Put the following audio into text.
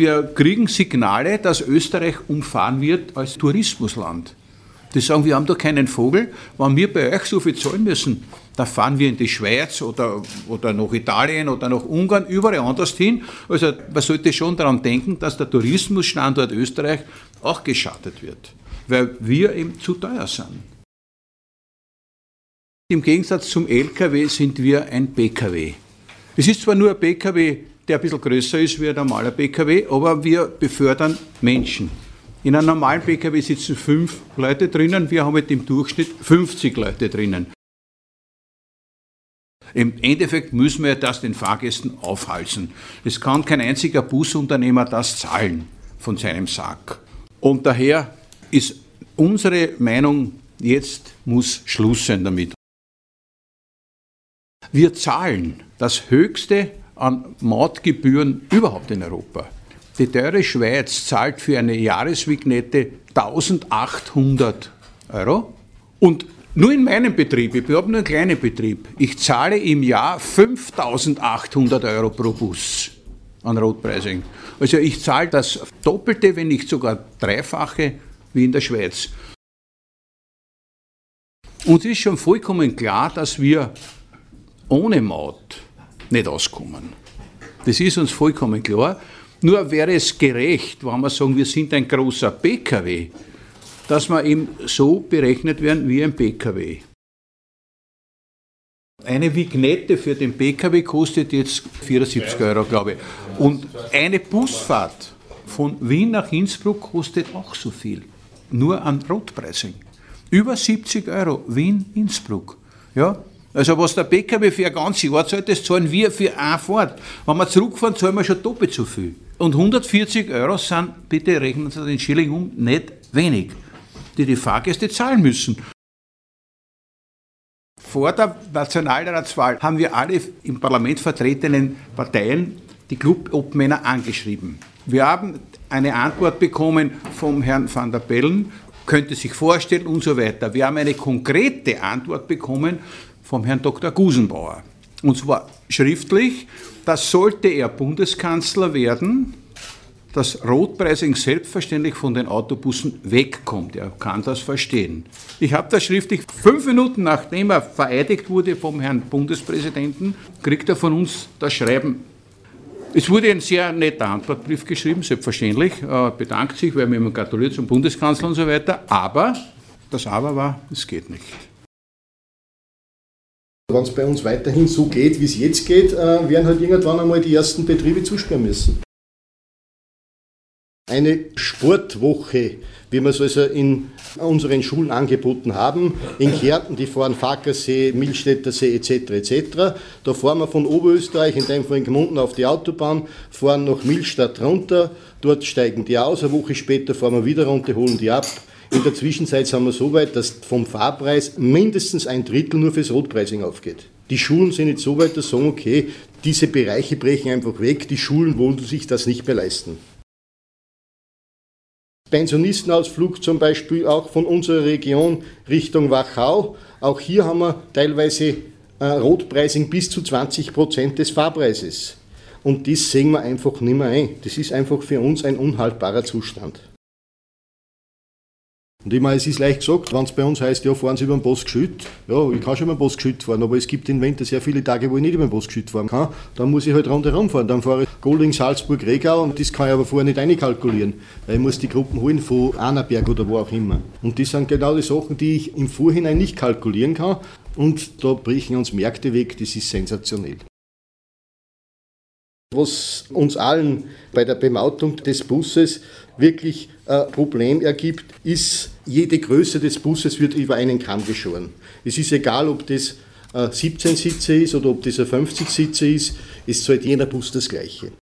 Wir kriegen Signale, dass Österreich umfahren wird als Tourismusland. Die sagen, wir haben da keinen Vogel, wenn wir bei euch so viel zahlen müssen, da fahren wir in die Schweiz oder nach Italien oder nach Ungarn, überall anders hin. Also man sollte schon daran denken, dass der Tourismusstandort Österreich auch geschattet wird, weil wir eben zu teuer sind. Im Gegensatz zum LKW sind wir ein PKW. Es ist zwar nur ein PKW, der ein bisschen größer ist wie ein normaler PKW, aber wir befördern Menschen. In einem normalen PKW sitzen 5 Leute drinnen, wir haben im Durchschnitt 50 Leute drinnen. Im Endeffekt müssen wir das den Fahrgästen aufhalsen. Es kann kein einziger Busunternehmer das zahlen von seinem Sack. Und daher ist unsere Meinung, jetzt muss Schluss sein damit. Wir zahlen das Höchste an Mautgebühren überhaupt in Europa. Die teure Schweiz zahlt für eine Jahresvignette 1.800 €. Und nur in meinem Betrieb, ich habe nur einen kleinen Betrieb, ich zahle im Jahr 5.800 € pro Bus an Roadpricing. Also ich zahle das Doppelte, wenn nicht sogar Dreifache, wie in der Schweiz. Uns ist schon vollkommen klar, dass wir ohne Maut nicht auskommen. Das ist uns vollkommen klar. Nur wäre es gerecht, wenn wir sagen, wir sind ein großer PKW, dass wir eben so berechnet werden wie ein PKW. Eine Vignette für den PKW kostet jetzt 74 €, glaube ich. Und eine Busfahrt von Wien nach Innsbruck kostet auch so viel. Nur an Roadpricing. Über 70 € Wien-Innsbruck. Ja? Also was der PKW für ein ganzes Jahr zahlt, das zahlen wir für eine Fahrt. Wenn wir zurückfahren, zahlen wir schon doppelt so viel. Und 140 € sind, bitte rechnen Sie den Schilling um, nicht wenig, die Fahrgäste zahlen müssen. Vor der Nationalratswahl haben wir alle im Parlament vertretenen Parteien die Clubobmänner angeschrieben. Wir haben eine Antwort bekommen vom Herrn van der Bellen, könnte sich vorstellen und so weiter. Wir haben eine konkrete Antwort bekommen vom Herrn Dr. Gusenbauer. Und zwar schriftlich, dass sollte er Bundeskanzler werden, dass Roadpricing selbstverständlich von den Autobussen wegkommt. Er kann das verstehen. Ich habe das schriftlich 5 Minuten nachdem er vereidigt wurde vom Herrn Bundespräsidenten, kriegt er von uns das Schreiben. Es wurde ein sehr netter Antwortbrief geschrieben, selbstverständlich, bedankt sich, weil wir ihm gratuliert zum Bundeskanzler und so weiter, aber das Aber war, es geht nicht. Wenn es bei uns weiterhin so geht, wie es jetzt geht, werden halt irgendwann einmal die ersten Betriebe zusperren müssen. Eine Sportwoche, wie wir es also in unseren Schulen angeboten haben, in Kärnten, die fahren Fackersee, Millstättersee etc. Da fahren wir von Oberösterreich, in dem Fall in Gmunden, auf die Autobahn, fahren nach Millstatt runter, dort steigen die aus, eine Woche später fahren wir wieder runter, holen die ab. In der Zwischenzeit sind wir so weit, dass vom Fahrpreis mindestens 1/3 nur fürs Roadpricing aufgeht. Die Schulen sind jetzt so weit, dass sie sagen, okay, diese Bereiche brechen einfach weg, die Schulen wollen sich das nicht mehr leisten. Pensionistenausflug zum Beispiel auch von unserer Region Richtung Wachau. Auch hier haben wir teilweise Roadpricing bis zu 20% des Fahrpreises. Und das sehen wir einfach nicht mehr ein. Das ist einfach für uns ein unhaltbarer Zustand. Und ich meine, es ist leicht gesagt, wenn es bei uns heißt, ja, fahren Sie über den Postgeschütt. Ja, ich kann schon über den Postgeschütt fahren, aber es gibt im Winter sehr viele Tage, wo ich nicht über den Postgeschütt fahren kann. Dann muss ich halt rundherum fahren. Dann fahre ich Golding, Salzburg, Regau und das kann ich aber vorher nicht einkalkulieren, weil ich muss die Gruppen holen von Annaberg oder wo auch immer. Und das sind genau die Sachen, die ich im Vorhinein nicht kalkulieren kann. Und da brechen uns Märkte weg, das ist sensationell. Was uns allen bei der Bemautung des Busses wirklich ein Problem ergibt, ist, jede Größe des Busses wird über einen Kamm geschoren. Es ist egal, ob das 17 Sitze ist oder ob das ein 50 Sitze ist, es zahlt jeder Bus das Gleiche.